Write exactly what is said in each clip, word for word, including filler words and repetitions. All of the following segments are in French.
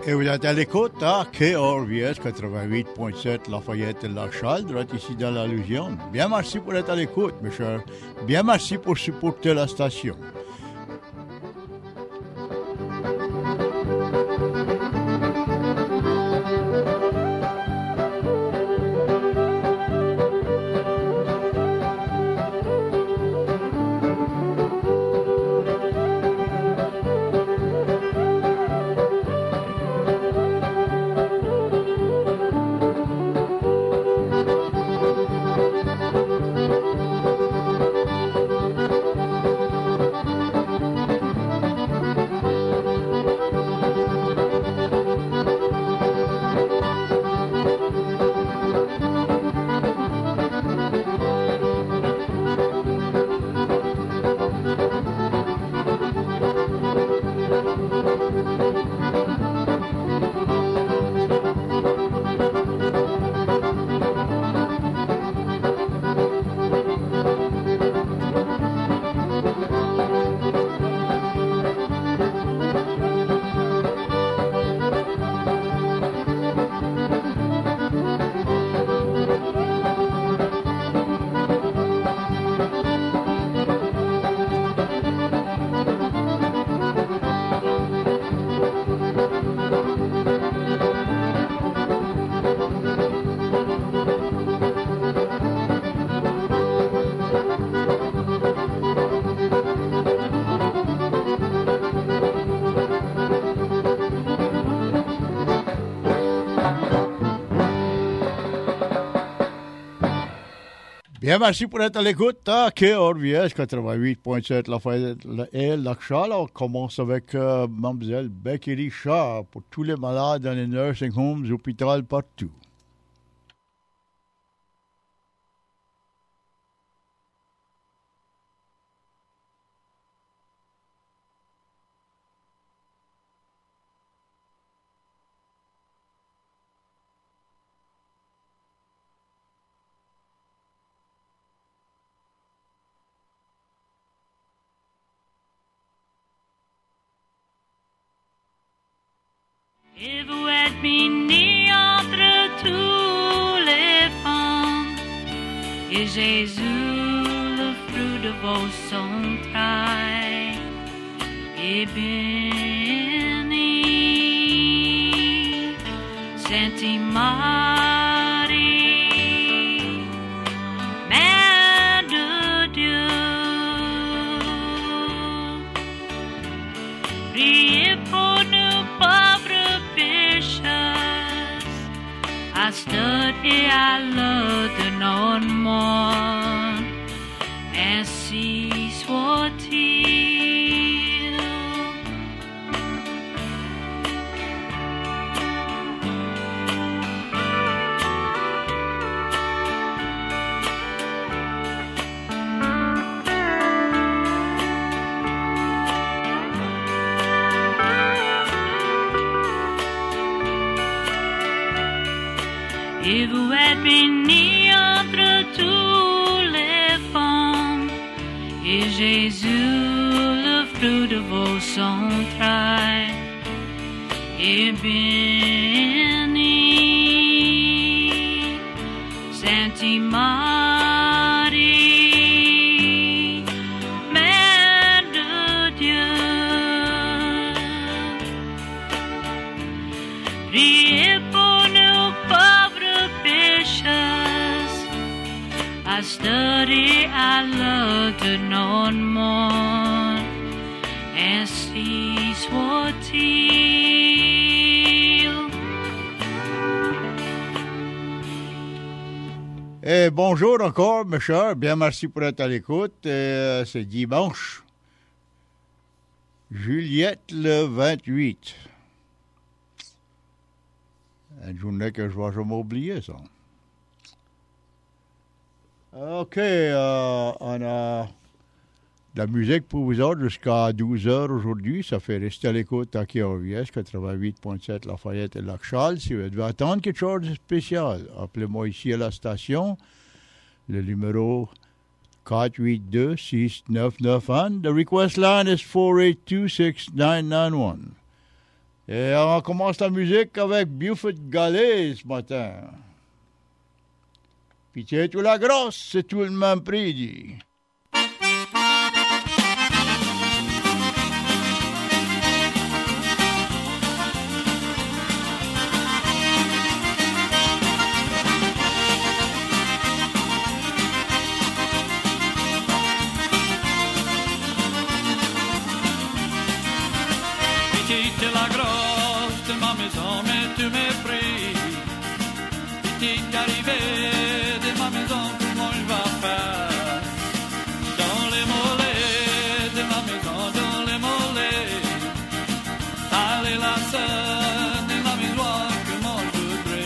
Et vous êtes à l'écoute à K R V S quatre-vingt-huit point sept Lafayette et Lachal, droit ici dans la Louisiane. Bien merci pour être à l'écoute, mes chers. Bien merci pour supporter la station. Bien, merci pour être à l'écoute à K R V S quatre-vingt-huit point sept Lafayette et Lachal. On commence avec euh, Mademoiselle Becky Richard pour tous les malades dans les nursing homes, hôpitaux, partout. Et vous êtes bénie entre tous les femmes, et Jésus, le fruit de vos entrailles, est béni. Sainte Marie, Mère de Dieu, priez pour nous pauvres pécheurs, à cette et à l'heure de notre mort, ainsi soit-il. Et vous êtes bénie entre tous les femmes, et Jésus, le fruit de vos entrailles, est béni. Sainte Marie, Mère de Dieu, priez pour nous pauvres pécheurs, à cette et à l'heure de notre mort, ainsi soit-il. Et bonjour encore, mes chers. Bien, merci pour être à l'écoute. Et, euh, c'est dimanche. Juliette le vingt-huit. Une journée que je vais jamais oublier, ça. OK, euh, on a de la musique pour vous autres jusqu'à douze heures aujourd'hui. Ça fait rester à l'écoute à K R V S quatre-vingt-huit point sept Lafayette et Lachal. Si vous devez attendre quelque chose de spécial, appelez-moi ici à la station. Le numéro quatre huit deux six neuf neuf un. The request line is four eight two six nine nine one. Et on commence la musique avec Buford Galley ce matin. Pitié tout la grosse, c'est tout le même prix, dit. Petite la grosse de ma maison, mais tu mépris. Petite arrivée de ma maison, comment je vais faire? Dans les mollets de ma maison, dans les mollets. Allez la scène de la maison, comment je voudrais.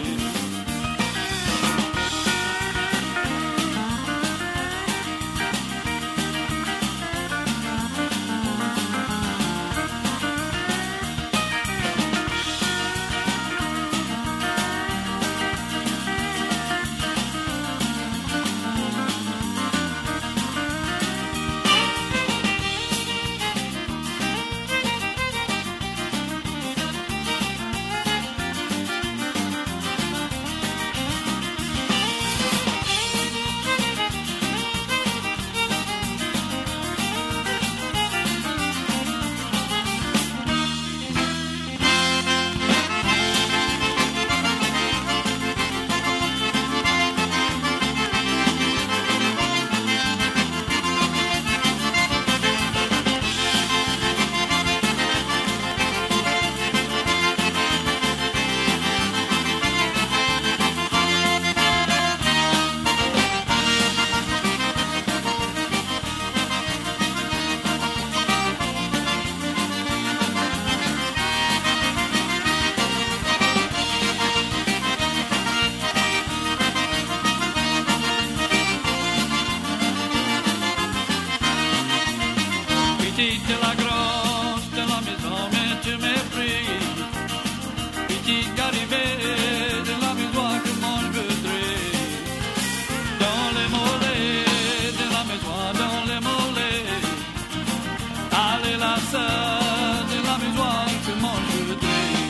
Petite la grosse de la maison, mais tu mépris. Petite arrivée de la maison, comment je voudrais. Dans les mollets de la maison, dans les mollets. Allez la sœur de la maison, comment je voudrais.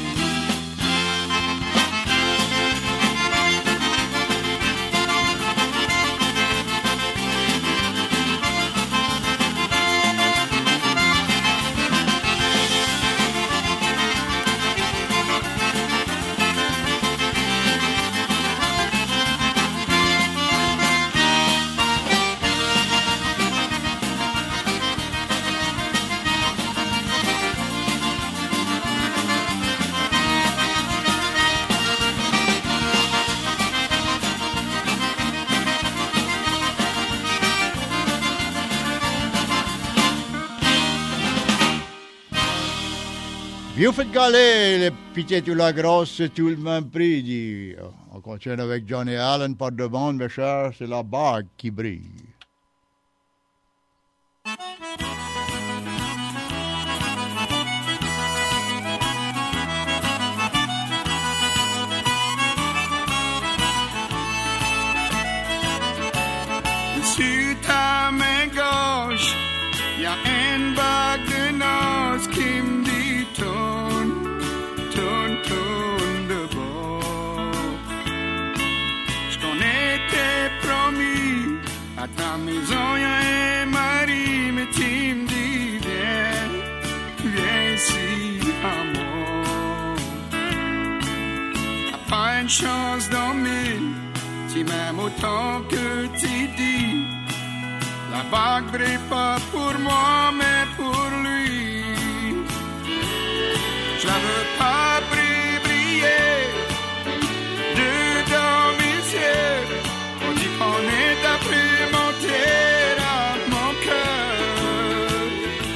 Buford Galley, les pitié tout la grosse, c'est tout le même prix, dit. On continue avec Johnny Allen, pas de demande, mes chers, c'est la bague qui brille. Sur ta main gauche, y a une bague de noces qui me dit tourne, tourne, tourne de bord. Je t'en étais promis, à ta maison y a un mari, mais tu me dis viens, viens ici à moi. T'as pas une chance dans mille, tu m'aimes autant que tu dis. La bague brille pas pour moi, mais pour lui. Je la veux pas briller, briller dedans mes yeux. On dit qu'on est d'après monter à mon cœur.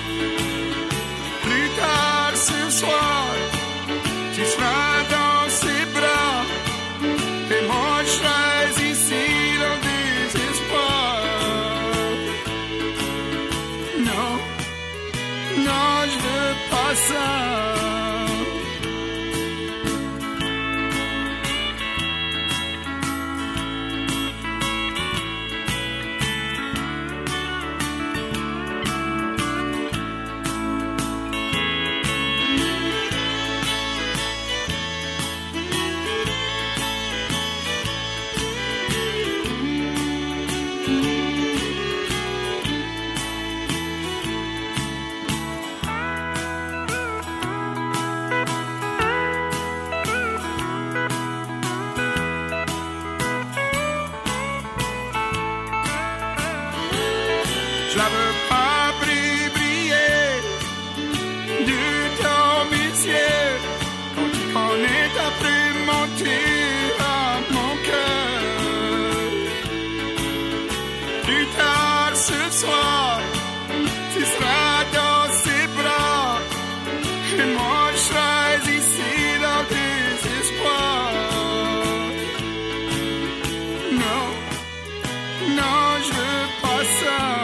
Plus tard ce soir, tu seras dans ses bras. Et moi je serai ici dans le désespoir. Non, je veux pas ça. chanter à mon cœur. Plus tard ce soir, tu seras dans ses bras, et moi je serai ici dans tes espoirs. Non, non, je veux pas ça.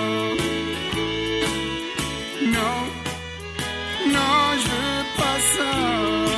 Non, non, je veux pas ça.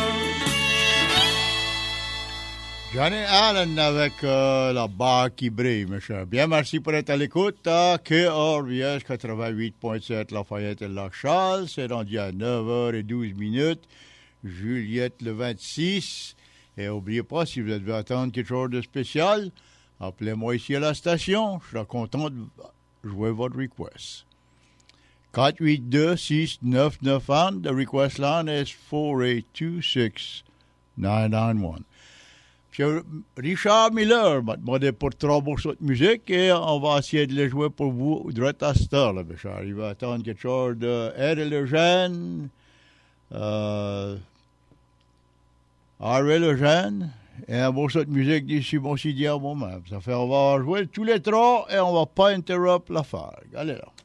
Johnny Allen avec euh, la barre qui brille, monsieur. Bien, merci pour être à l'écoute. À K R V S quatre-vingt-huit point sept Lafayette et Lac-Charles. C'est rendu à neuf heures douze minutes. Juliette le vingt-six. Et n'oubliez pas, si vous devez attendre quelque chose de spécial, appelez-moi ici à la station. Je serai content de jouer votre request. quatre huit deux six neuf neuf un. The request line is four eight two six nine nine one. Monsieur Richard Miller m'a demandé pour trois morceaux de musique et on va essayer de les jouer pour vous direct à cette heure, là, Richard. Il va attendre quelque chose de Ed et Legend, euh, Harry Legend et un morceau de musique d'ici mon C D à moi-même. Ça fait on va jouer tous les trois et on va pas interrompre l'affaire. Allez là.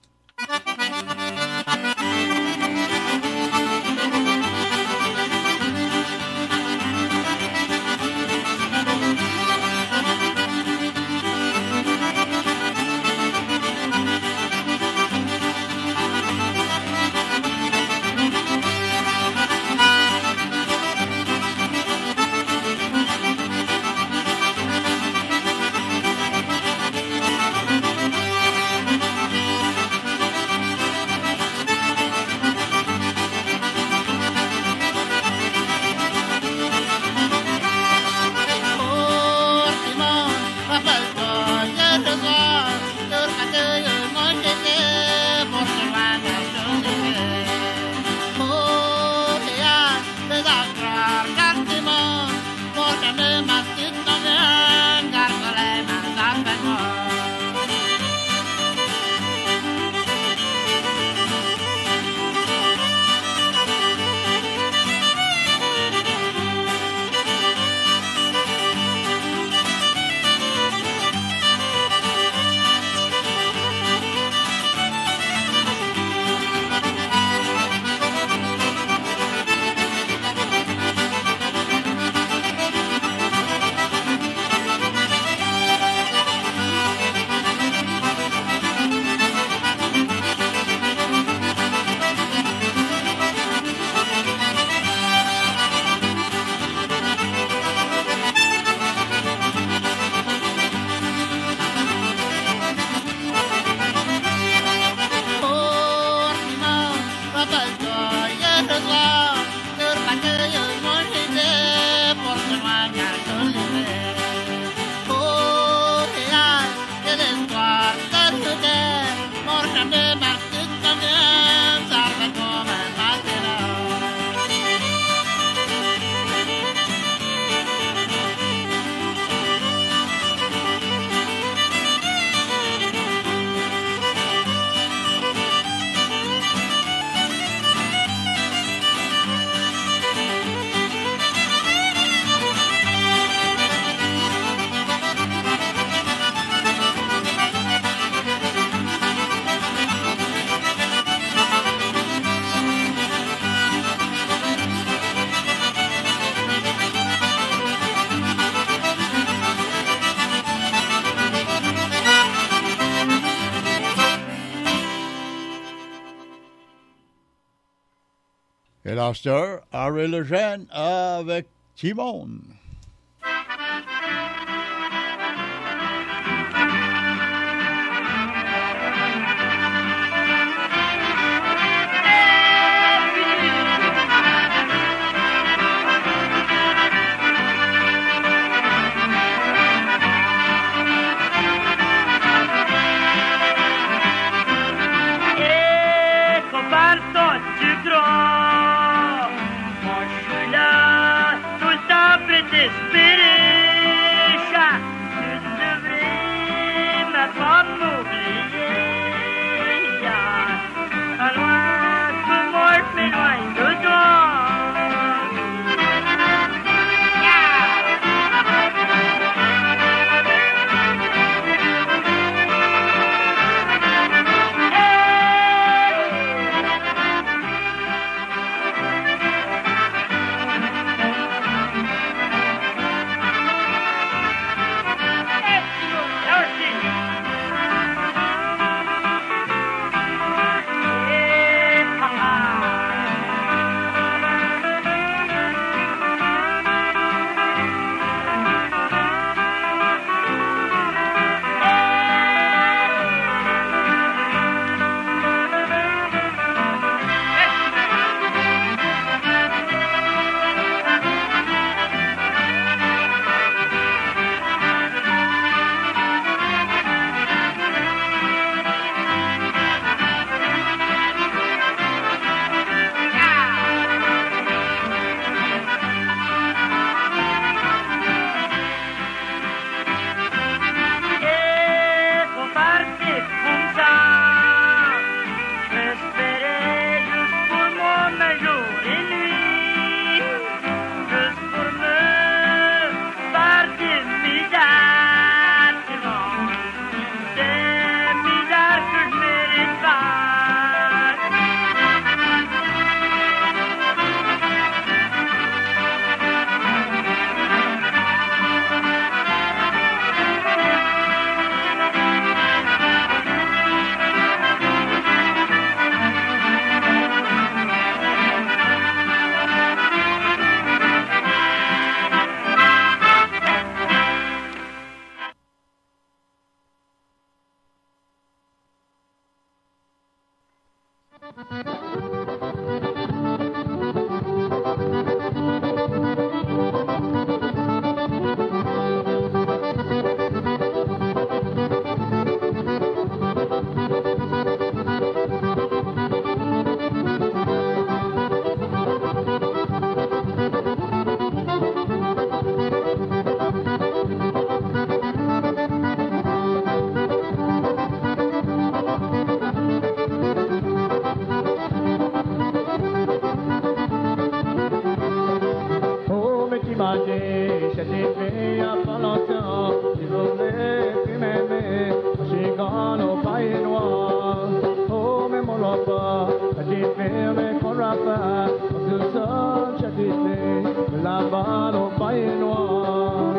Et la star, Harry Legend avec Timon. Yeah. m'a dit, j'ai dit, il y a pas longtemps, il voulait plus m'aimer, j'ai gagné au pays noir. Oh, mais mon papa, j'ai dit, mais qu'on pas, tout ça, j'ai dit, là-bas au pays noir.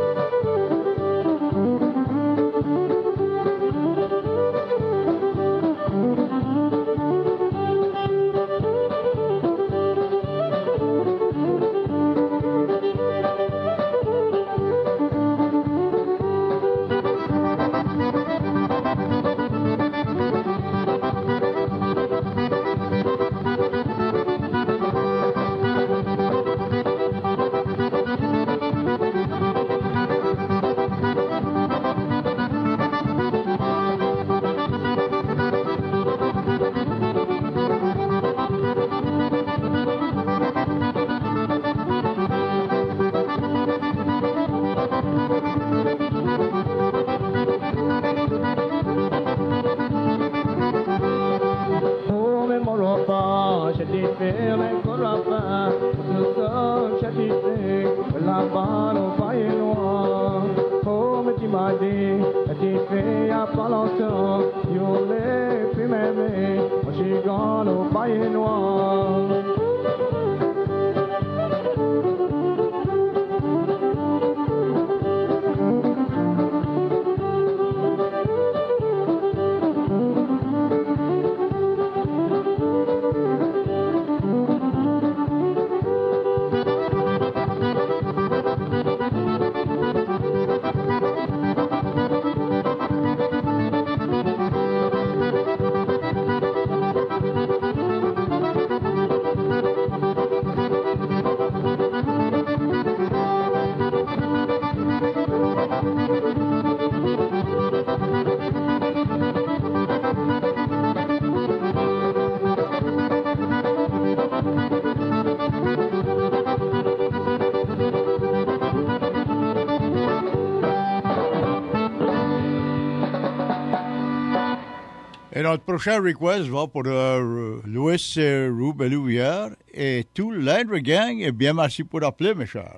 Et notre prochain request va pour euh, Louis euh, Roubelouvière et tout l'Indre Gang. Et bien merci pour appeler, mes chers.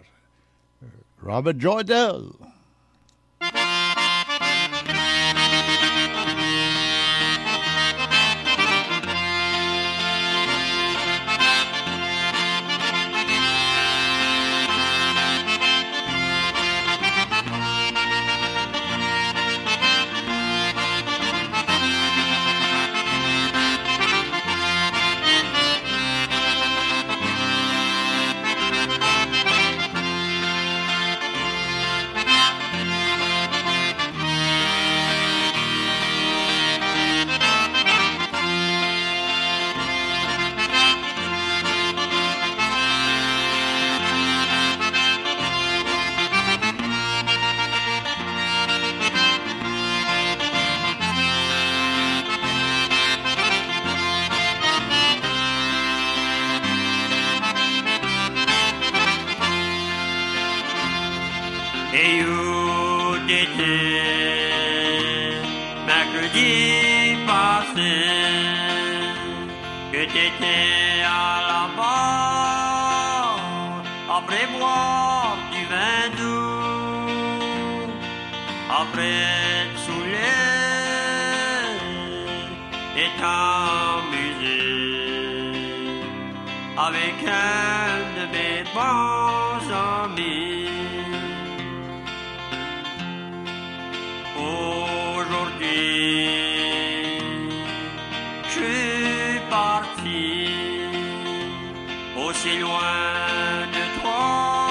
Robert Jordell. Et où t'étais mercredi passé, que t'étais à la barre après boire du vin doux, après te saouler et t'amuser avec un de mes bons amis. Aujourd'hui, je suis parti aussi loin de toi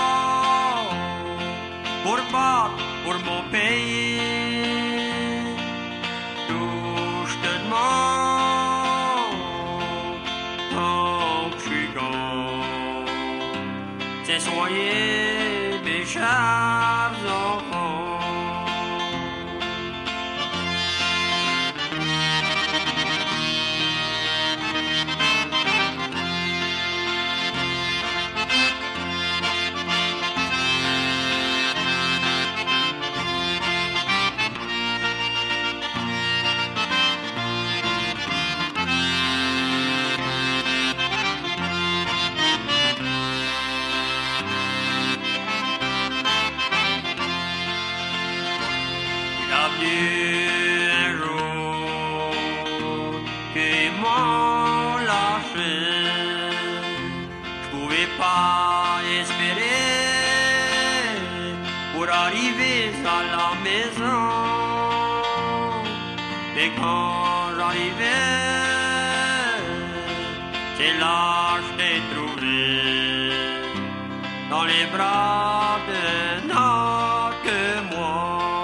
pour battre pour mon pays. Tout je te demande, tant que je suis grand, c'est soyez mes chers enfants. pouvais pas espérer pour arriver à la maison. Mais quand j'arrivais, c'est là que je t'ai trouvé dans les bras d'un autre que moi.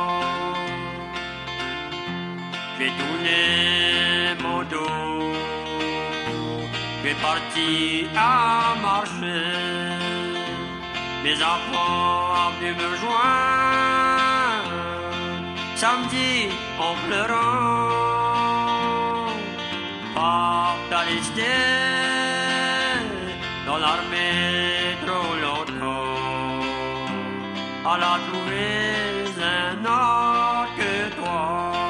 J'ai tourné mon dos, j'ai parti à marcher. Mes enfants ont pu me joindre samedi en pleurant. Pas t'as resté dans l'armée trop longtemps. Elle a trouvé un autre que toi.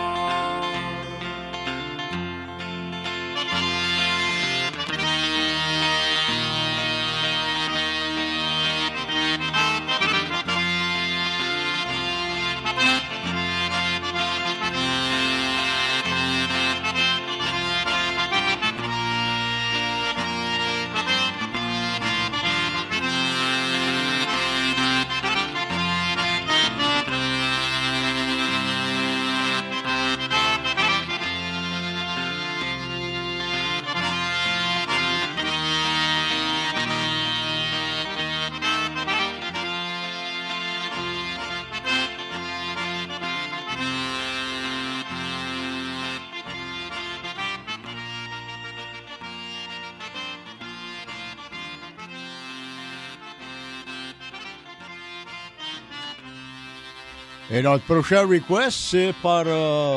Et notre prochain request, c'est par euh,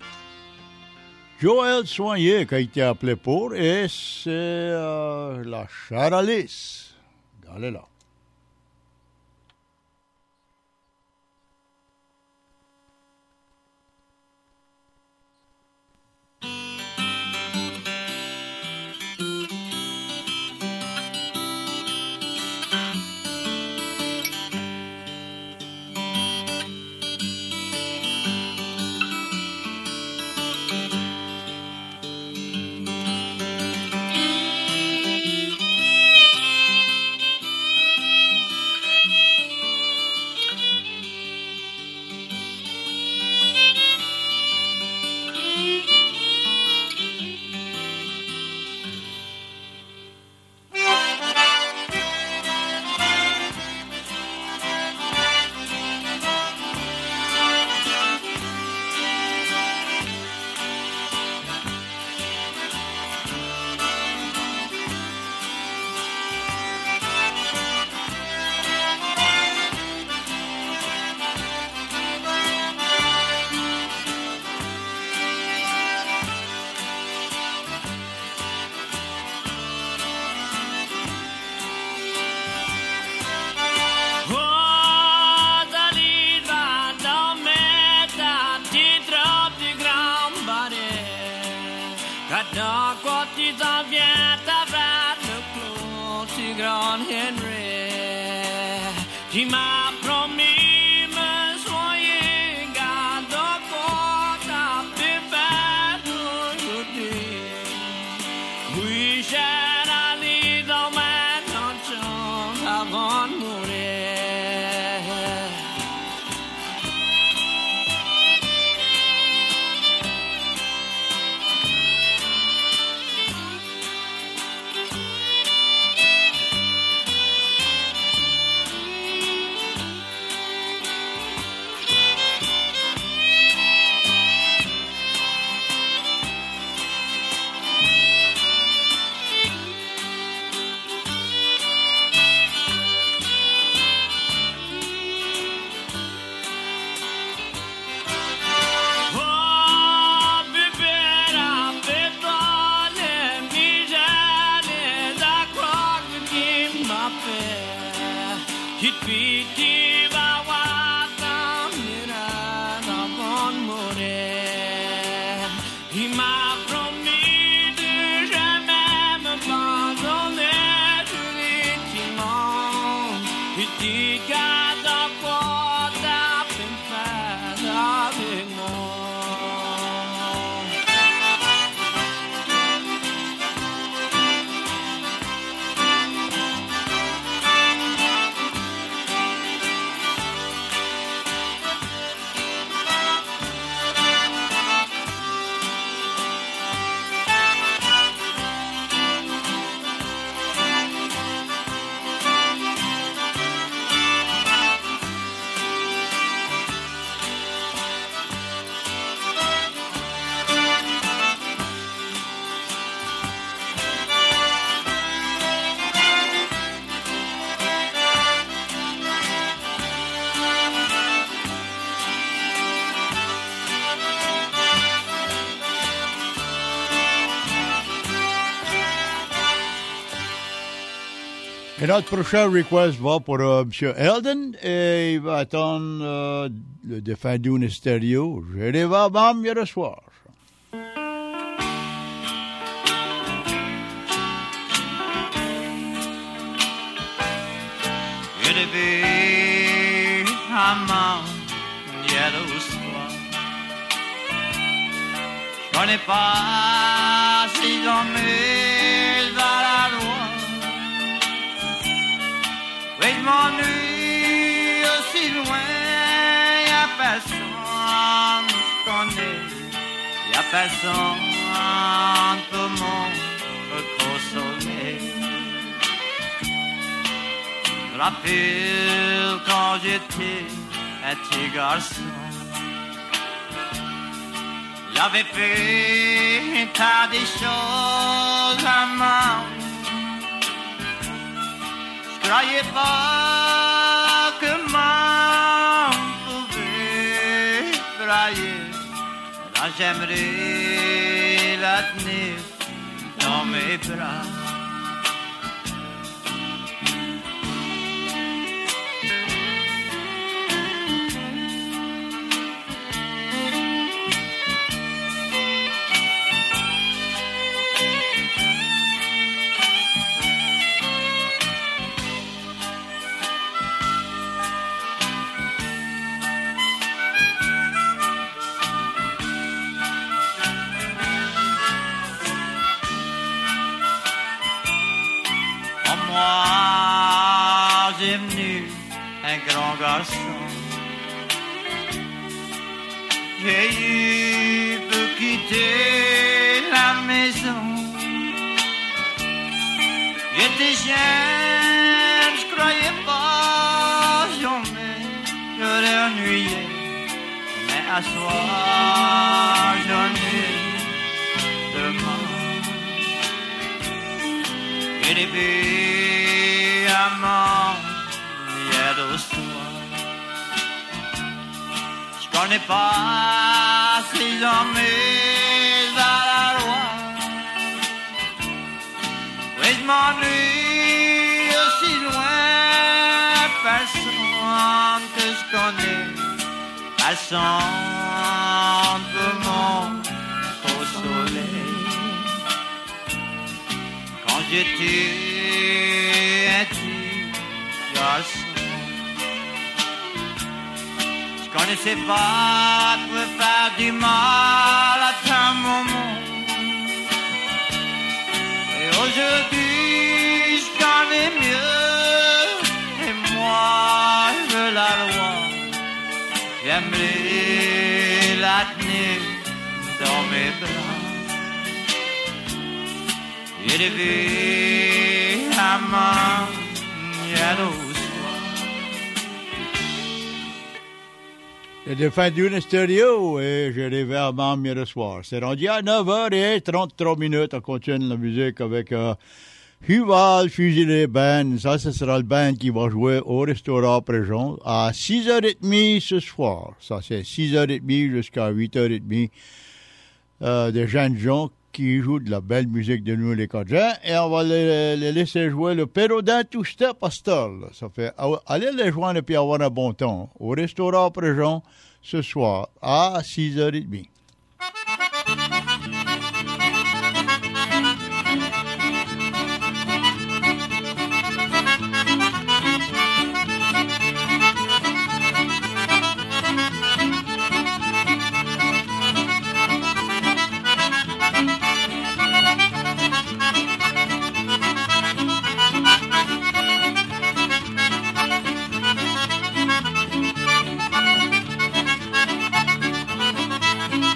Joël Soigné qui a été appelé pour, et c'est euh, la Charalice. Allez là. Qui m'a promis me soigner, garde encore ta pépette aujourd'hui. Oui, j'ai allé dans ma chanson avant de mourir. Et notre prochain request va pour euh, M. Eldon et il va attendre euh, le défunt Dune Stereo. Je les vais même hier soir. Je devais amant hier au soir. Je connais pas si l'on met à la loi. Oui, je m'ennuie aussi loin, y'a personne je connais, y'a personne pour me consoler. Je me rappelle quand j'étais un petit garçon, j'avais fait un tas de choses à main. Je croyais pas que main pouvait brailler. Là j'aimerais la tenir dans mes bras. Garçon, j'ai eu pour quitter la maison. J'étais jeune, je croyais pas jamais j'aurais ennuyé, mais à soir j'en ai demain. J'ai rêvé à mort hier au soir. Je connais pas si j'en mets à la loi. Oui, je m'ennuie aussi loin, personne que je connais, personne pour mon consoler. Quand j'étais un petit garçon, je connaissais pas pour faire du mal à ta maman. Et aujourd'hui, je connais mieux. Et moi, je veux la loi. J'aimerais la tenir dans mes bras. Et rêver à ma yellow. Le défunt Dune Stereo et je l'ai vu à Mam hier soir. C'est rendu à neuf heures trente-trois minutes. On continue la musique avec euh, Huval Fusilé Band. Ça, ce sera le band qui va jouer au restaurant Préjean à six heures trente ce soir. Ça, c'est six heures trente jusqu'à huit heures trente. Euh, des jeunes gens qui jouent de la belle musique de nous les Cajans. Et on va les, les laisser jouer le Pérodin Two Step à cette heure. Ça fait, allez les joindre et puis avoir un bon temps. Au restaurant Préjean ce soir à six heures trente. Thank you.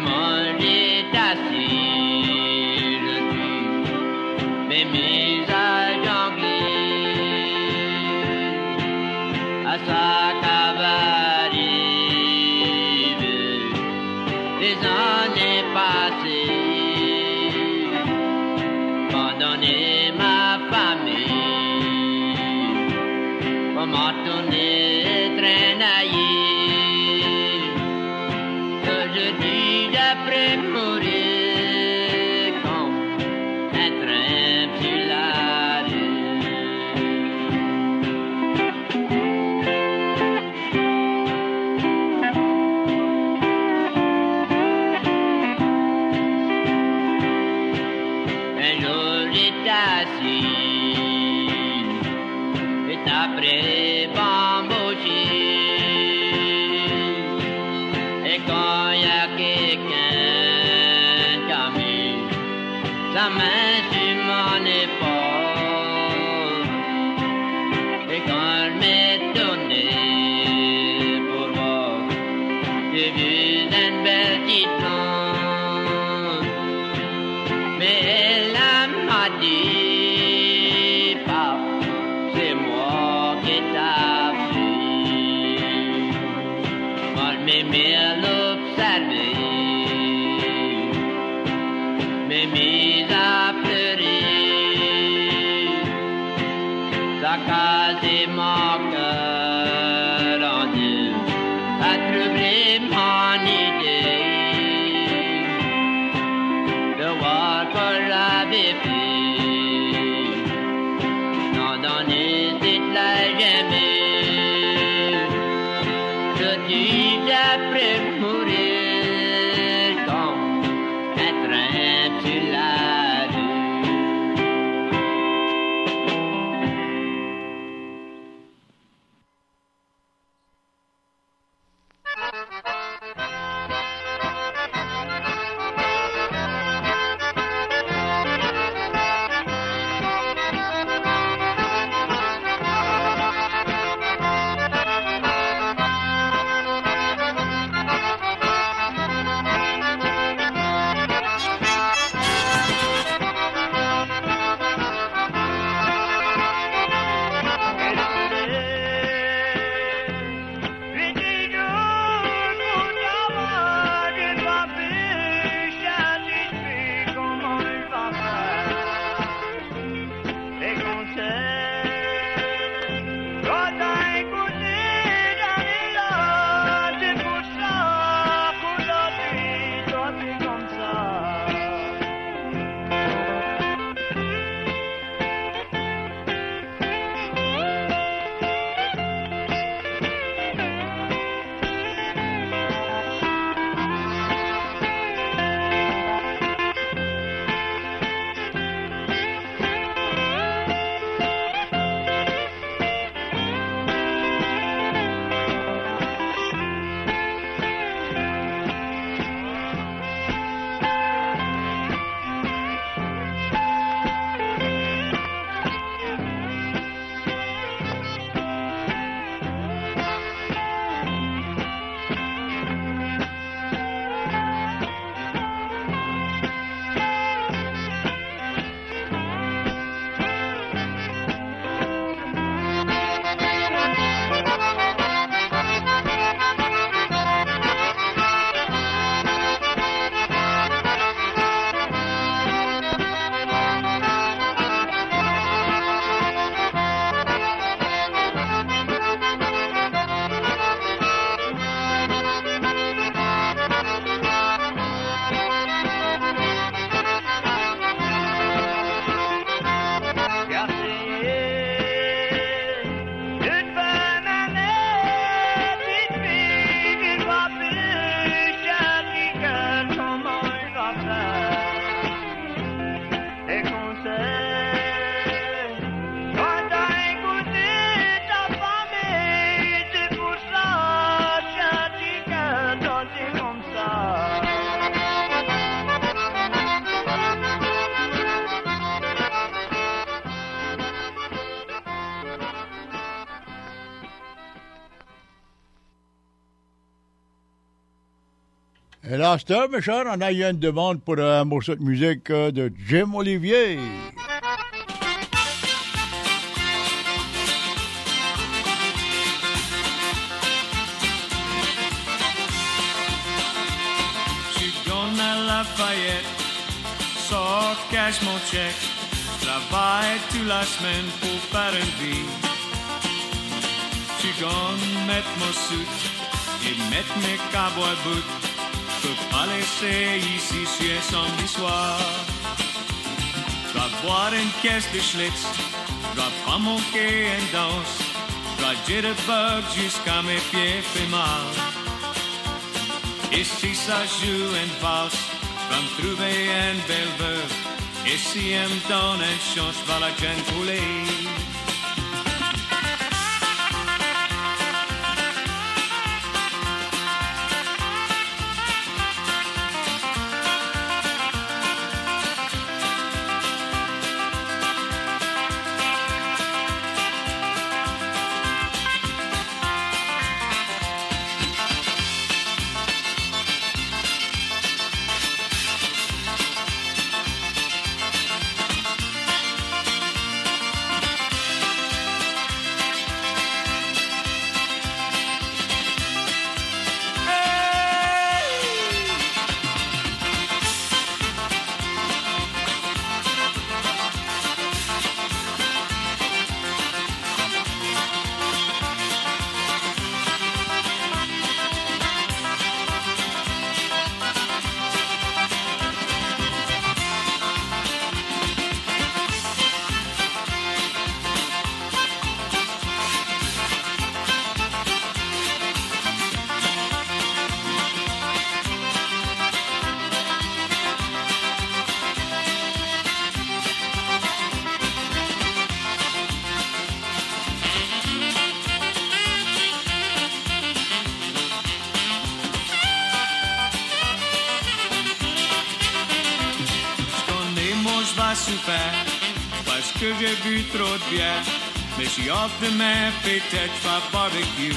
Vraiment, j'ai assis, je suis mes mises à jongler à sa cavalière. Des années passées, abandonner ma famille, pour m'en tourner traînailler. Aujourd'hui, d'après mourir, comme un train sur la rue. Un jour, j'étais assis, et après m'embaucher. Et quand il y a quelqu'un qui a mis sa main sur mon épaule, et quand je m'ai tourné pour voir, j'ai vu une belle petite blonde. Mais elle m'a dit, Papa, c'est moi qui t'ai vu. Moi, je m'ai mis à l'observer, m'ai mis à pleurer. Ça a cassé mon cœur en deux, a troublé mon idée de voir que j'avais fait, n'en donner cette la jamais. Je dis d'après mourir comme un train sur la rue. Et là, c'est un méchant, on a eu une demande pour un morceau de musique euh, de Jim Olivier. Lafayette, sors, cache mon chèque, travaille toute la semaine pour faire une vie. Tu gagnes mettre mon soute et mettre mes cowboy boots. Peux pas laisser ici sur un samedi soir. Va boire une caisse de Schlitz, va pas manquer une danse, va jitterbug jusqu'à mes pieds fait mal. Et si ça joue une valse, va me trouver un bel veuve. Et si elle me donne une chance, va la jeune couler. Super, parce que j'ai bu trop de bière. Mais si off demain, peut-être je vais barbecue.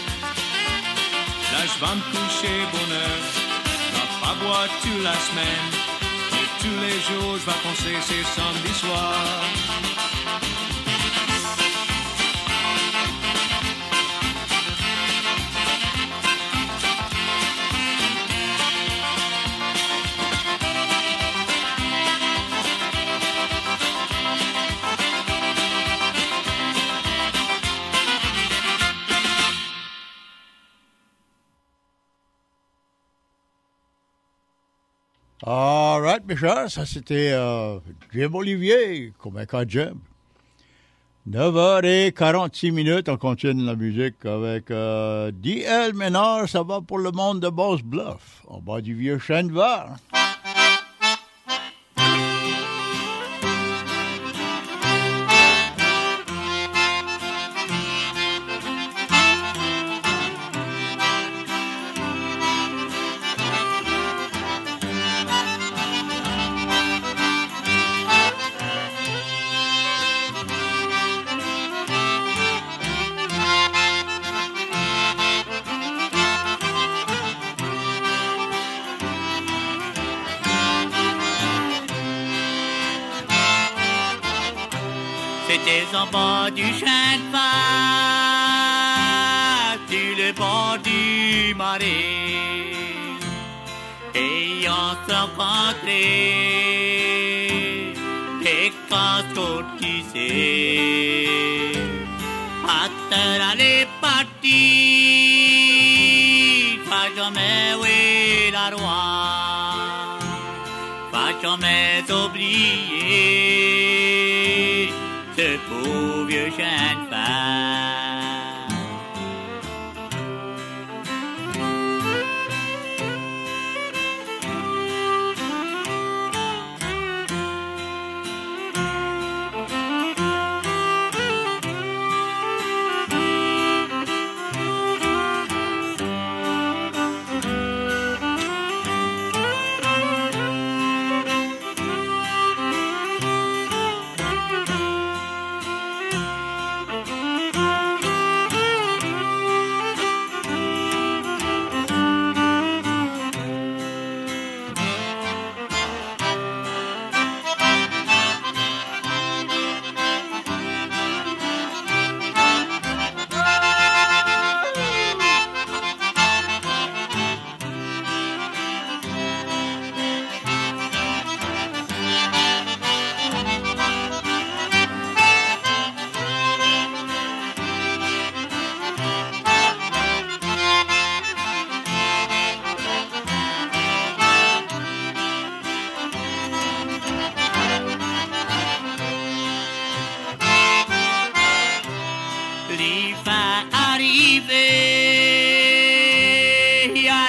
Là je vais me coucher bonne heure, je vais pas boire toute la semaine. Mais tous les jours je vais penser c'est samedi soir. All right, mes chers, ça c'était euh, Jim Olivier, comme un cas Jim. neuf heures quarante-six minutes, on continue la musique avec euh, D L Ménard, ça va pour le monde de Boss Bluff, en bas du vieux chêne vert. C'était en bas du chêne vert, sur le bord du marais, et on se rencontrait, et quand on disait, Acteur allait partir, pas jamais oui la roi, pas jamais oublier ce beau vieux chêne vert.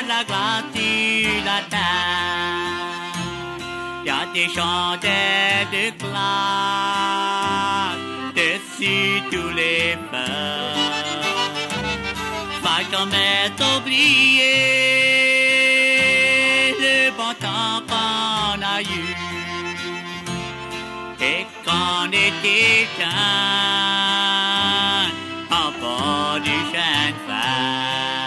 la gratitude la terre. Y a des chandelles de glace dessus tous les feux. Pas jamais oublier le bon temps qu'on a eu. Et qu'on était jeunes en bord du chemin de fer.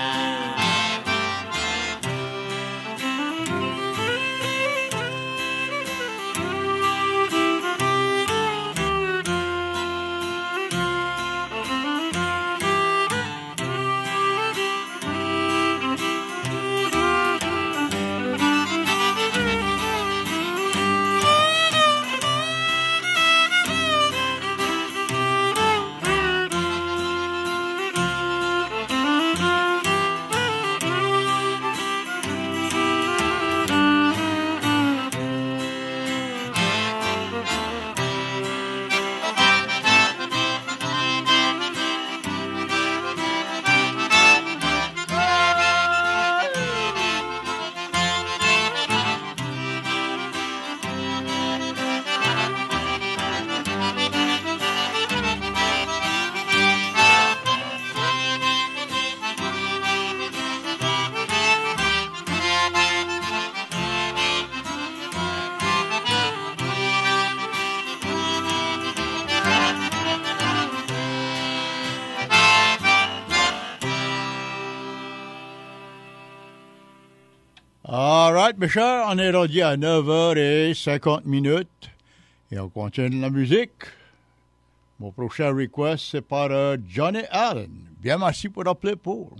All right, mes chers, on est rendu à neuf heures cinquante minutes et on continue la musique. Mon prochain request, c'est par uh, Johnny Allen. Bien, merci pour appeler pour.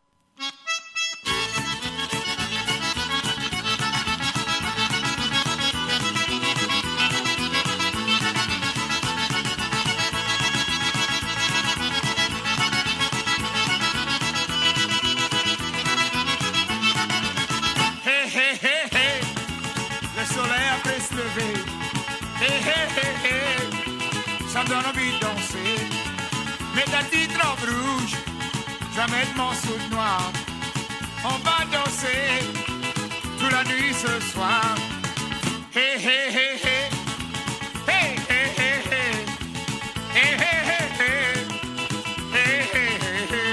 Ça me donne envie de danser. Mets ta petite robe rouge, je vais mettre mon soude noir. On va danser toute la nuit ce soir. Hey, hey, hey, hey. Hey, hey, hey, hey. Hey, hey, hey, hey. Hey, hey, hey, hey.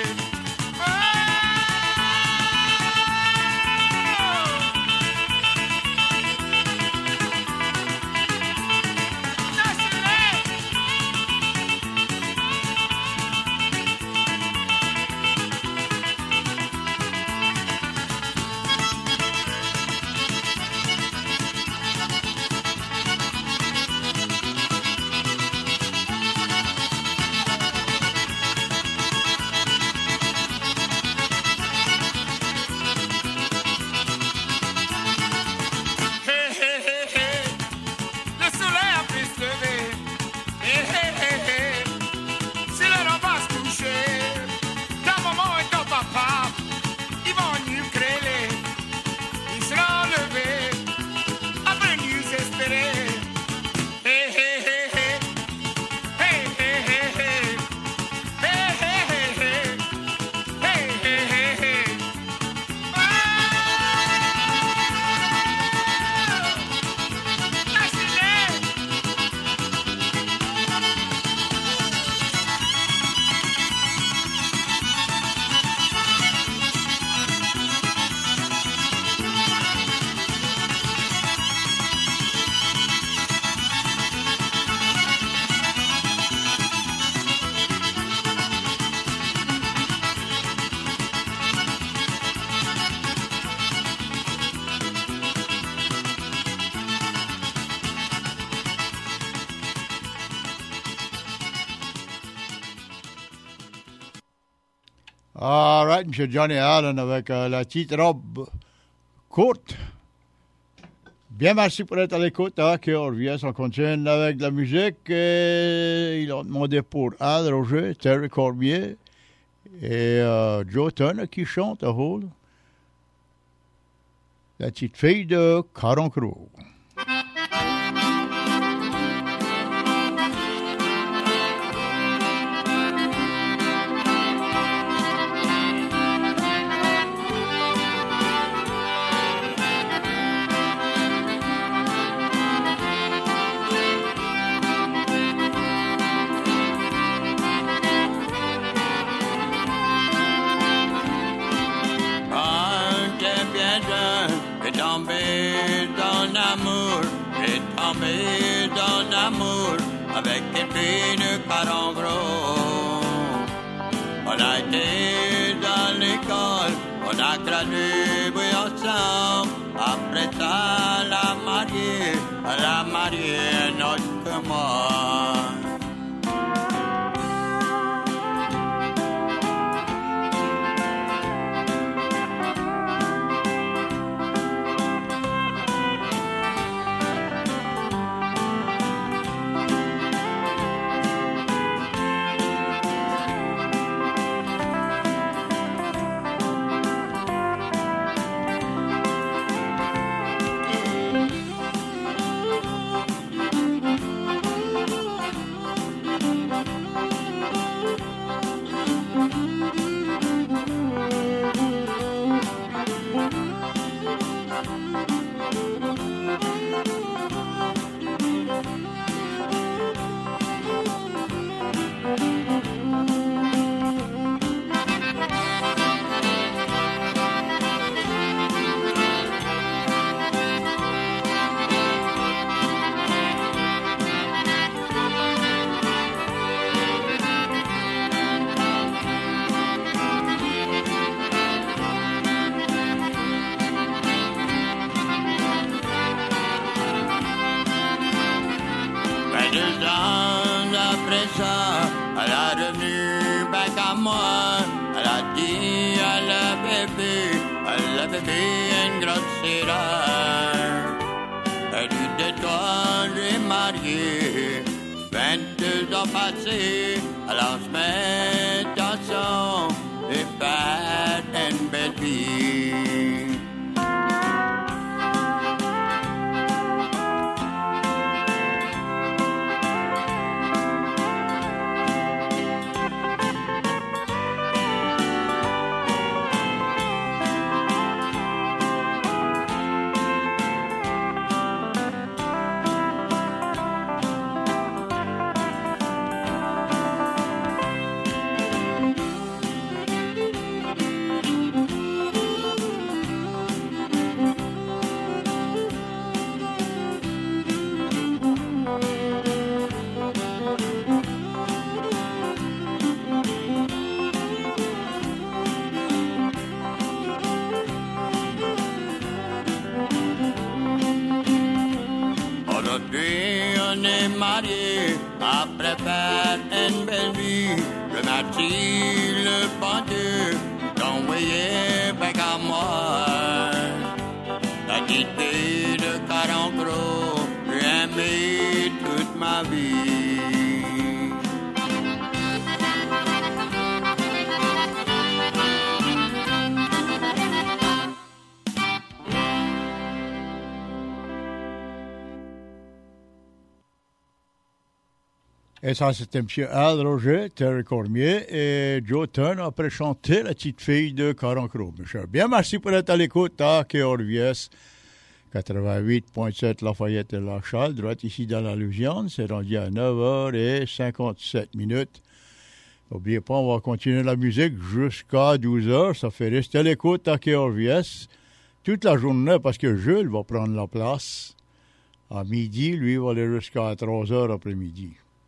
All right, M. Johnny Allen avec euh, la petite robe courte. Bien, merci pour être à l'écoute. Hein, on revient, on continue avec de la musique. Et ils ont demandé pour Al Roger, Terry Cormier et euh, Joe Turner qui chante à Hall. La petite fille de Caron-Crowe. tombé dans l'amour avec une fille de caron gros. On a été dans l'école, on a gradué oui, ensemble. Après ça, la mariée, la mariée notre que moi. Alors je mets dans son et pas une belle vie. Après faire une belle vie, je m'attire le bon Dieu, d'envoyer bec à moi. La petite fille de caron gros, j'ai aimé toute ma vie. Et ça, c'était M. Al Roger, Terry Cormier et Joe Turn après chanter La petite fille de Caron-Cros. Bien, merci pour être à l'écoute à K R V S quatre-vingt-huit virgule sept Lafayette et Lac-Charles, droit ici dans la Louisiane. C'est rendu à neuf heures cinquante-sept minutes. N'oubliez pas, on va continuer la musique jusqu'à douze heures. Ça fait rester à l'écoute à K R V S toute la journée parce que Jules va prendre la place à midi. Lui, il va aller jusqu'à trois heures après-midi.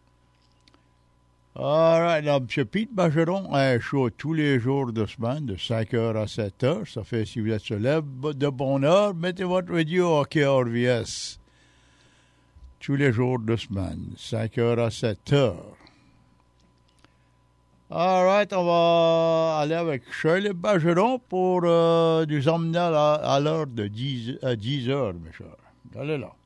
All right, là, M. Pete Bergeron a un show tous les jours de semaine, de cinq heures à sept heures. Ça fait, si vous êtes sur lève de bonne heure, mettez votre radio à K R V S. Tous les jours de semaine, cinq heures à sept heures. All right, on va aller avec Shirley Bergeron pour euh, nous emmener à, à l'heure de dix, à dix heures, mes chers. Allez là.